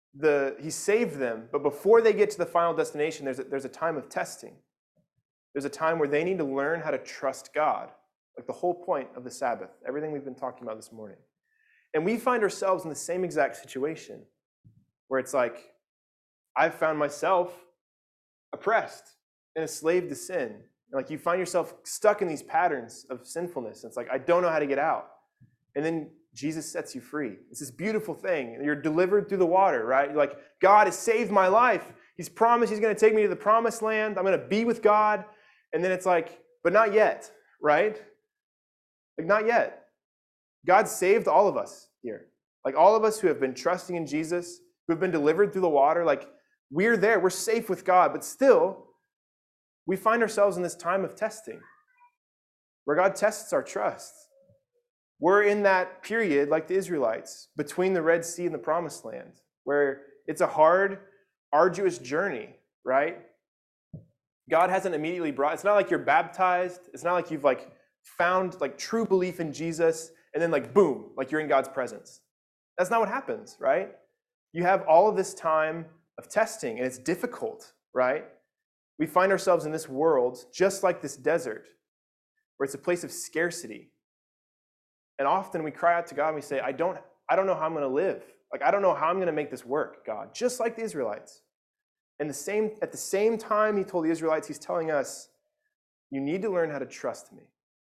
he saved them, but before they get to the final destination, there's a time of testing. There's a time where they need to learn how to trust God, like the whole point of the Sabbath, everything we've been talking about this morning. And we find ourselves in the same exact situation where it's like, I've found myself oppressed and a slave to sin. Like you find yourself stuck in these patterns of sinfulness. It's like, I don't know how to get out. And then Jesus sets you free. It's this beautiful thing. You're delivered through the water, right? You're like, God has saved my life. He's promised he's going to take me to the promised land. I'm going to be with God. And then it's like, but not yet, right? Like, not yet. God saved all of us here. Like all of us who have been trusting in Jesus, who have been delivered through the water, like we're there. We're safe with God. But still, we find ourselves in this time of testing where God tests our trust. We're in that period, like the Israelites, between the Red Sea and the Promised Land, where it's a hard, arduous journey, right? God hasn't immediately it's not like you're baptized. It's not like you've like found like true belief in Jesus and then like boom, like you're in God's presence. That's not what happens, right? You have all of this time of testing and it's difficult, right? We find ourselves in this world just like this desert where it's a place of scarcity. And often we cry out to God and we say, I don't know how I'm going to live. Like, I don't know how I'm going to make this work, God, just like the Israelites. And at the same time he told the Israelites, he's telling us, you need to learn how to trust me.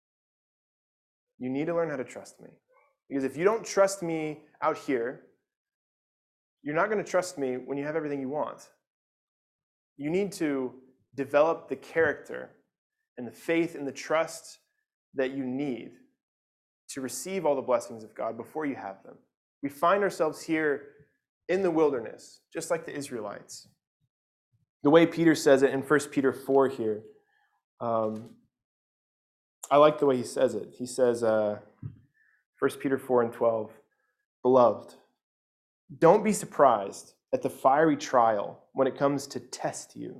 You need to learn how to trust me. Because if you don't trust me out here, you're not going to trust me when you have everything you want. You need to develop the character and the faith and the trust that you need to receive all the blessings of God before you have them. We find ourselves here in the wilderness, just like the Israelites. The way Peter says it in 1 Peter 4 here, I like the way he says it. He says, 1 Peter 4:12, Beloved, don't be surprised at the fiery trial when it comes to test you,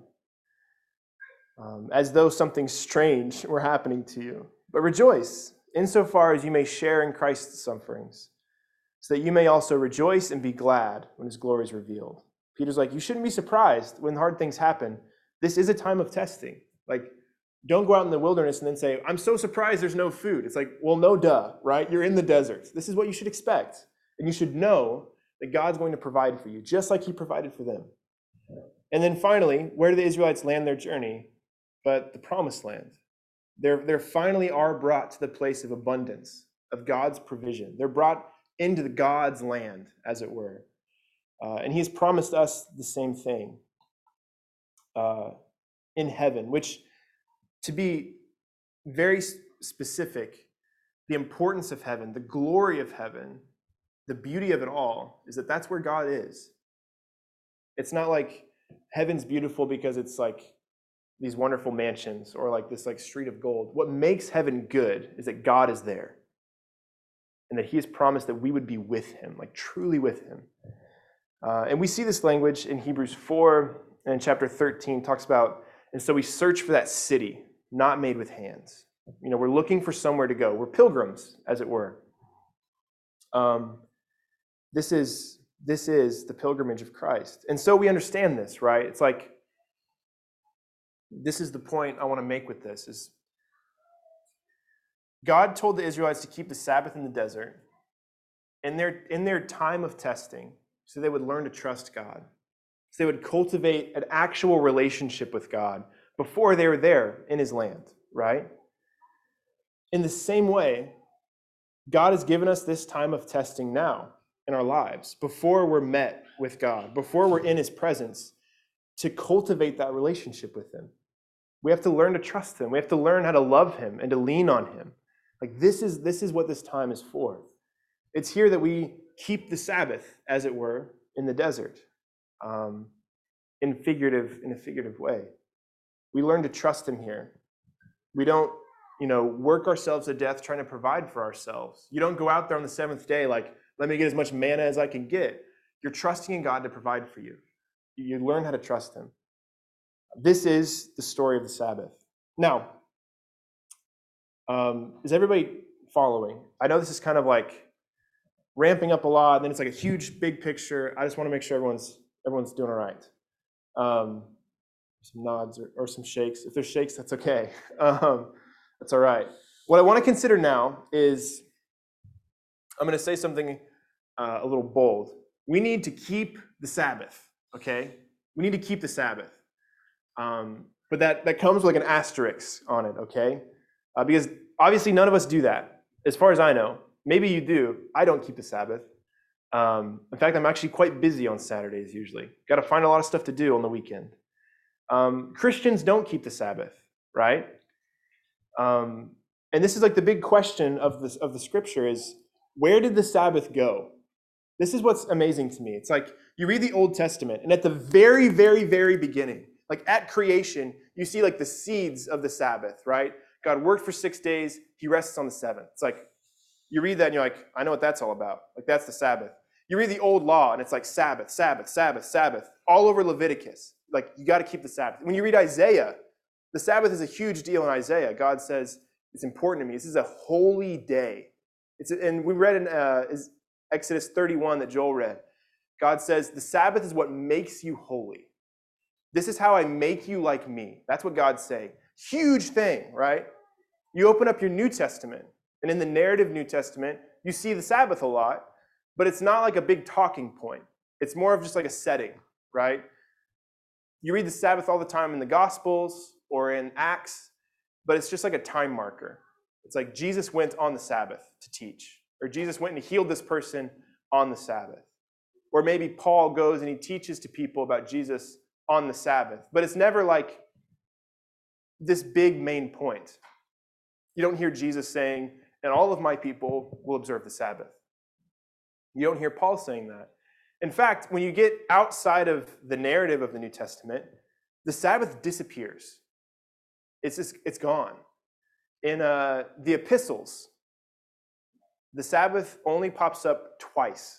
as though something strange were happening to you. But rejoice, insofar as you may share in Christ's sufferings, so that you may also rejoice and be glad when his glory is revealed. Peter's like, you shouldn't be surprised when hard things happen. This is a time of testing. Like, don't go out in the wilderness and then say, I'm so surprised there's no food. It's like, well, no duh, right? You're in the desert. This is what you should expect. And you should know that God's going to provide for you, just like he provided for them. And then finally, where do the Israelites land their journey? But the promised land. They finally are brought to the place of abundance, of God's provision. They're brought into God's land, as it were. And he's promised us the same thing in heaven, which, to be very specific, the importance of heaven, the glory of heaven, the beauty of it all, is that that's where God is. It's not like heaven's beautiful because it's like these wonderful mansions or like this like street of gold. What makes heaven good is that God is there and that he has promised that we would be with him, like truly with him. And we see this language in Hebrews 4 and chapter 13 talks about, and so we search for that city, not made with hands. You know, we're looking for somewhere to go. We're pilgrims, as it were. This is the pilgrimage of Christ. And so we understand this, right? It's like, this is the point I want to make with this, is God told the Israelites to keep the Sabbath in the desert in their time of testing, so they would learn to trust God. So they would cultivate an actual relationship with God before they were there in his land, right? In the same way, God has given us this time of testing now in our lives, before we're met with God, before we're in his presence, to cultivate that relationship with him. We have to learn to trust him. We have to learn how to love him and to lean on him. Like this is what this time is for. It's here that we keep the Sabbath, as it were, in the desert, in a figurative way. We learn to trust him here. We don't, work ourselves to death trying to provide for ourselves. You don't go out there on the seventh day like, let me get as much manna as I can get. You're trusting in God to provide for you. You learn how to trust him. This is the story of the Sabbath. Now, is everybody following? I know this is kind of like ramping up a lot, and then it's like a huge big picture. I just want to make sure everyone's doing all right. Some nods or some shakes. If there's shakes, that's okay. That's all right. What I want to consider now is I'm going to say something a little bold. We need to keep the Sabbath, okay? We need to keep the Sabbath. But that comes with like an asterisk on it, okay? Because obviously none of us do that, as far as I know. Maybe you do. I don't keep the Sabbath. In fact, I'm actually quite busy on Saturdays usually. Got to find a lot of stuff to do on the weekend. Christians don't keep the Sabbath, right? And this is like the big question of the scripture is, where did the Sabbath go? This is what's amazing to me. It's like you read the Old Testament, and at the very, very, very beginning, like at creation, you see like the seeds of the Sabbath, right? God worked for 6 days. He rests on the seventh. It's like you read that and you're like, I know what that's all about. Like that's the Sabbath. You read the old law and it's like Sabbath, Sabbath, Sabbath, Sabbath, all over Leviticus. Like you got to keep the Sabbath. When you read Isaiah, the Sabbath is a huge deal in Isaiah. God says, it's important to me. This is a holy day. And we read in Exodus 31 that Joel read. God says, the Sabbath is what makes you holy. This is how I make you like me. That's what God's saying. Huge thing, right? You open up your New Testament, and in the narrative New Testament, you see the Sabbath a lot, but it's not like a big talking point. It's more of just like a setting, right? You read the Sabbath all the time in the Gospels or in Acts, but it's just like a time marker. It's like Jesus went on the Sabbath to teach, or Jesus went and healed this person on the Sabbath. Or maybe Paul goes and he teaches to people about Jesus on the Sabbath, but it's never like this big main point. You don't hear Jesus saying, and all of my people will observe the Sabbath. You don't hear Paul saying that. In fact, when you get outside of the narrative of the New Testament, the Sabbath disappears. It's gone. In the epistles, the Sabbath only pops up twice.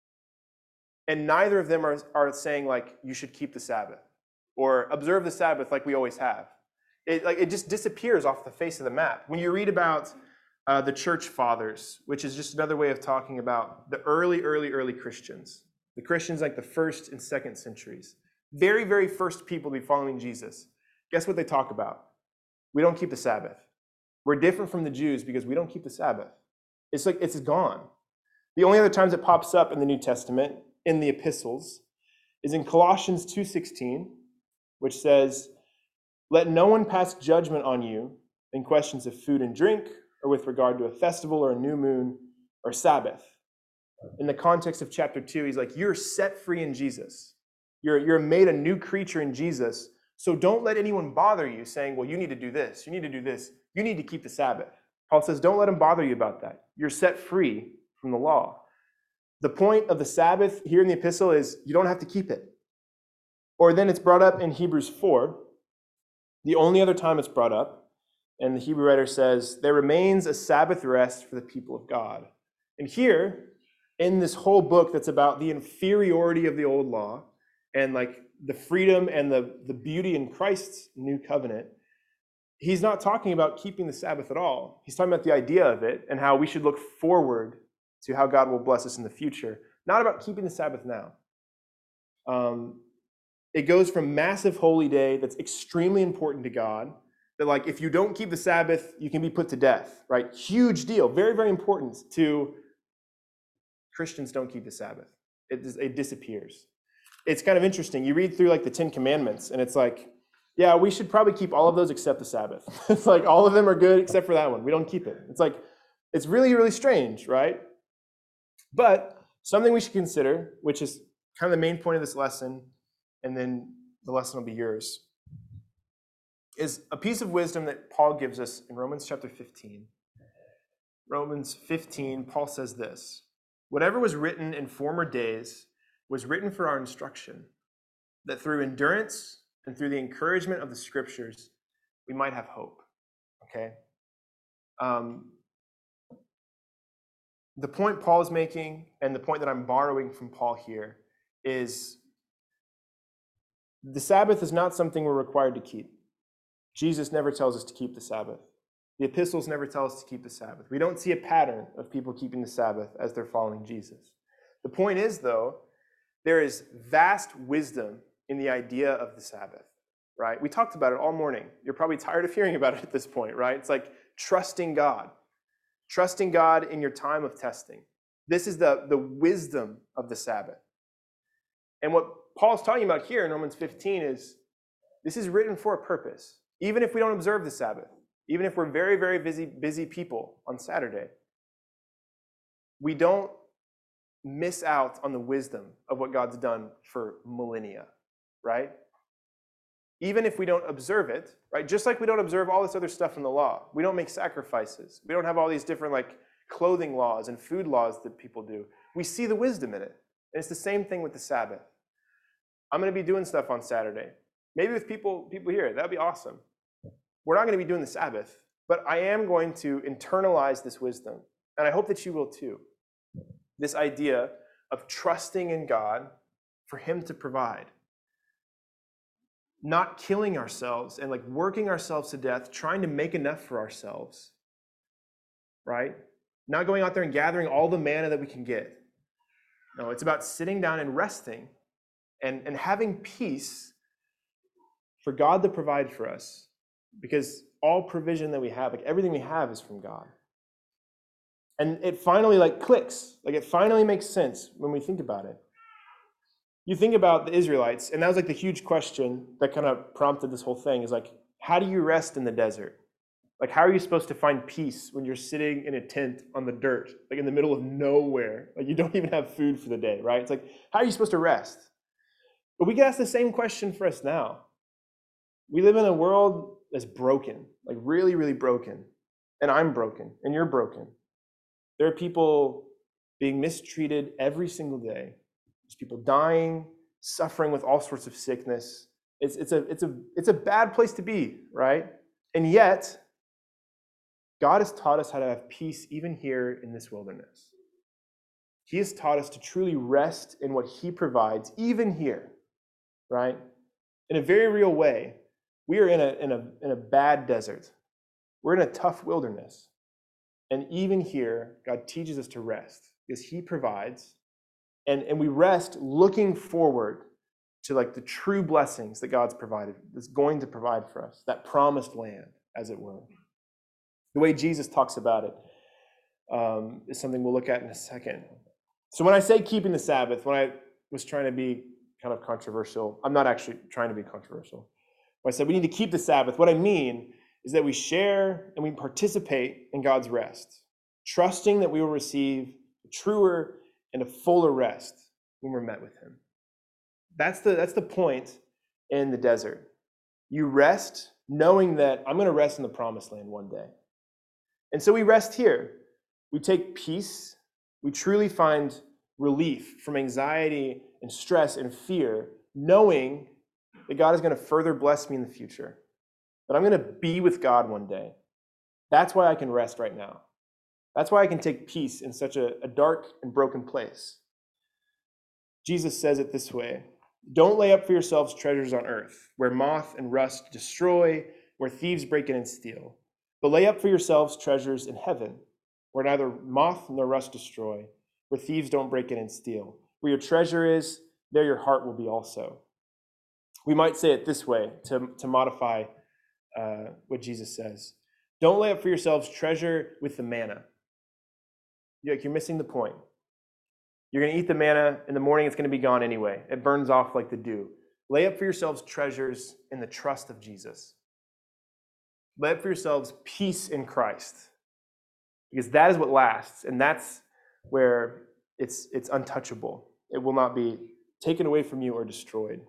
And neither of them are saying, like, you should keep the Sabbath or observe the Sabbath like we always have. It just disappears off the face of the map. When you read about the church fathers, which is just another way of talking about the early Christians, the Christians like the 1st and 2nd centuries, very, very first people to be following Jesus, guess what they talk about? We don't keep the Sabbath. We're different from the Jews because we don't keep the Sabbath. It's like it's gone. The only other times it pops up in the New Testament, in the epistles, is in Colossians 2:16, which says, let no one pass judgment on you in questions of food and drink, or with regard to a festival or a new moon or Sabbath. In the context of chapter 2, he's like, you're set free in Jesus. You're made a new creature in Jesus. So don't let anyone bother you saying, well, you need to do this. You need to do this. You need to keep the Sabbath. Paul says, don't let them bother you about that. You're set free from the law. The point of the Sabbath here in the epistle is you don't have to keep it. Or then it's brought up in Hebrews 4. The only other time it's brought up, and the Hebrew writer says, there remains a Sabbath rest for the people of God. And here, in this whole book that's about the inferiority of the old law and like the freedom and the beauty in Christ's new covenant, he's not talking about keeping the Sabbath at all. He's talking about the idea of it and how we should look forward to how God will bless us in the future, not about keeping the Sabbath now. It goes from massive holy day that's extremely important to God, that like if you don't keep the Sabbath, you can be put to death, right? Huge deal, very, very important, to Christians don't keep the Sabbath. It disappears. It's kind of interesting. You read through like the 10 Commandments, and it's like, yeah, we should probably keep all of those except the Sabbath. It's like all of them are good except for that one. We don't keep it. It's like, it's really, really strange, right? But something we should consider, which is kind of the main point of this lesson, and then the lesson will be yours, is a piece of wisdom that Paul gives us in Romans chapter 15. Romans 15, Paul says this, whatever was written in former days was written for our instruction, that through endurance and through the encouragement of the scriptures, we might have hope. Okay? The point Paul is making, and the point that I'm borrowing from Paul here, is the Sabbath is not something we're required to keep. Jesus never tells us to keep the Sabbath. The epistles never tell us to keep the Sabbath. We don't see a pattern of people keeping the Sabbath as they're following Jesus. The point is, though, there is vast wisdom in the idea of the Sabbath, right? We talked about it all morning. You're probably tired of hearing about it at this point, right? It's like trusting God in your time of testing. This is the wisdom of the Sabbath. And what Paul's talking about here in Romans 15 is this is written for a purpose. Even if we don't observe the Sabbath, even if we're very, very busy people on Saturday, we don't miss out on the wisdom of what God's done for millennia, right? Even if we don't observe it, right? Just like we don't observe all this other stuff in the law. We don't make sacrifices. We don't have all these different like clothing laws and food laws that people do. We see the wisdom in it. And it's the same thing with the Sabbath. I'm going to be doing stuff on Saturday. Maybe with people here. That'd be awesome. We're not going to be doing the Sabbath, but I am going to internalize this wisdom. And I hope that you will too. This idea of trusting in God for him to provide. Not killing ourselves and like working ourselves to death, trying to make enough for ourselves. Right? Not going out there and gathering all the manna that we can get. No, it's about sitting down and resting and having peace for God to provide for us. Because all provision that we have, like everything we have is from God. And it finally like clicks. Like it finally makes sense when we think about it. You think about the Israelites, and that was like the huge question that kind of prompted this whole thing is like, how do you rest in the desert? Like, how are you supposed to find peace when you're sitting in a tent on the dirt, like in the middle of nowhere? Like you don't even have food for the day, right? It's like, how are you supposed to rest? But we can ask the same question for us now. We live in a world that's broken, like really, really broken. And I'm broken, and you're broken. There are people being mistreated every single day. There's people dying, suffering with all sorts of sickness. It's a bad place to be, right? And yet, God has taught us how to have peace even here in this wilderness. He has taught us to truly rest in what he provides, even here, right? In a very real way. We are in a bad desert. We're in a tough wilderness. And even here, God teaches us to rest because he provides. And we rest looking forward to like the true blessings that God's provided, that's going to provide for us, that promised land, as it were. The way Jesus talks about it is something we'll look at in a second. So when I say keeping the Sabbath, when I was trying to be kind of controversial, I'm not actually trying to be controversial. When I said we need to keep the Sabbath, what I mean is that we share and we participate in God's rest, trusting that we will receive a truer and a fuller rest when we're met with him. That's the point in the desert. You rest knowing that I'm going to rest in the promised land one day. And so we rest here. We take peace. We truly find relief from anxiety and stress and fear, knowing that God is going to further bless me in the future, that I'm going to be with God one day. That's why I can rest right now. That's why I can take peace in such a dark and broken place. Jesus says it this way: don't lay up for yourselves treasures on earth, where moth and rust destroy, where thieves break in and steal. But lay up for yourselves treasures in heaven, where neither moth nor rust destroy, where thieves don't break in and steal. Where your treasure is, there your heart will be also. We might say it this way to modify what Jesus says. Don't lay up for yourselves treasure with the manna. You're missing the point. You're going to eat the manna. In the morning, it's going to be gone anyway. It burns off like the dew. Lay up for yourselves treasures in the trust of Jesus. Lay up for yourselves peace in Christ. Because that is what lasts. And that's where it's untouchable. It will not be taken away from you or destroyed.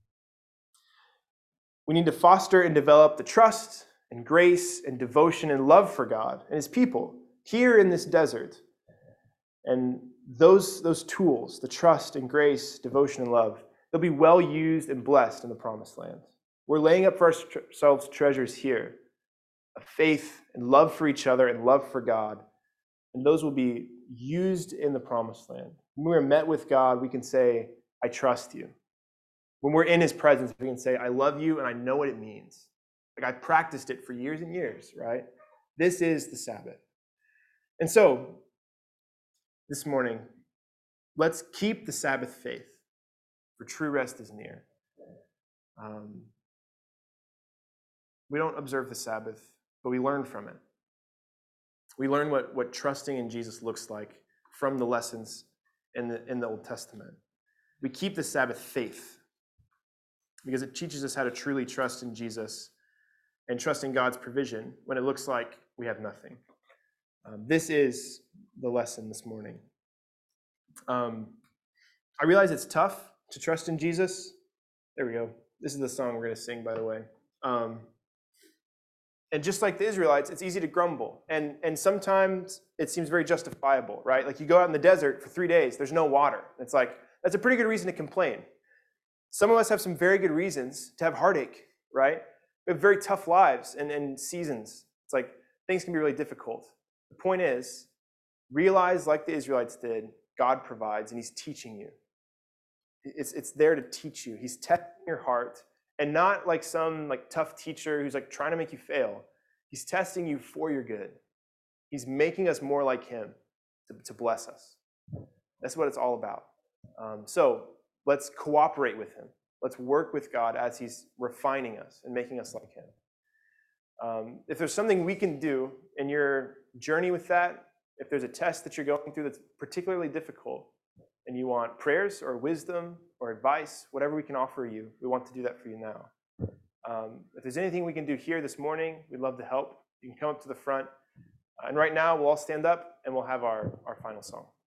We need to foster and develop the trust and grace and devotion and love for God and his people here in this desert. And those tools, the trust and grace, devotion and love, they'll be well used and blessed in the promised land. We're laying up for ourselves treasures here of faith and love for each other and love for God. And those will be used in the promised land. When we're met with God, we can say, I trust you. When we're in his presence, we can say, I love you and I know what it means. Like I practiced it for years and years, right? This is the Sabbath. And so, this morning, let's keep the Sabbath faith, for true rest is near. We don't observe the Sabbath, but we learn from it. We learn what trusting in Jesus looks like from the lessons in the Old Testament. We keep the Sabbath faith because it teaches us how to truly trust in Jesus and trust in God's provision when it looks like we have nothing. This is the lesson this morning. I realize it's tough to trust in Jesus. There we go. This is the song we're going to sing, by the way. And just like the Israelites, it's easy to grumble. And sometimes it seems very justifiable, right? Like you go out in the desert for 3 days, there's no water. It's like, that's a pretty good reason to complain. Some of us have some very good reasons to have heartache, right? We have very tough lives and seasons. It's like things can be really difficult. The point is, realize like the Israelites did, God provides and he's teaching you. It's there to teach you. He's testing your heart. And not like some like tough teacher who's like trying to make you fail. He's testing you for your good. He's making us more like him to bless us. That's what it's all about. So let's cooperate with him. Let's work with God as he's refining us and making us like him. If there's something we can do in your journey with that, if there's a test that you're going through that's particularly difficult, and you want prayers or wisdom or advice, whatever we can offer you, we want to do that for you now. If there's anything we can do here this morning, we'd love to help. You can come up to the front. And right now, we'll all stand up and we'll have our final song.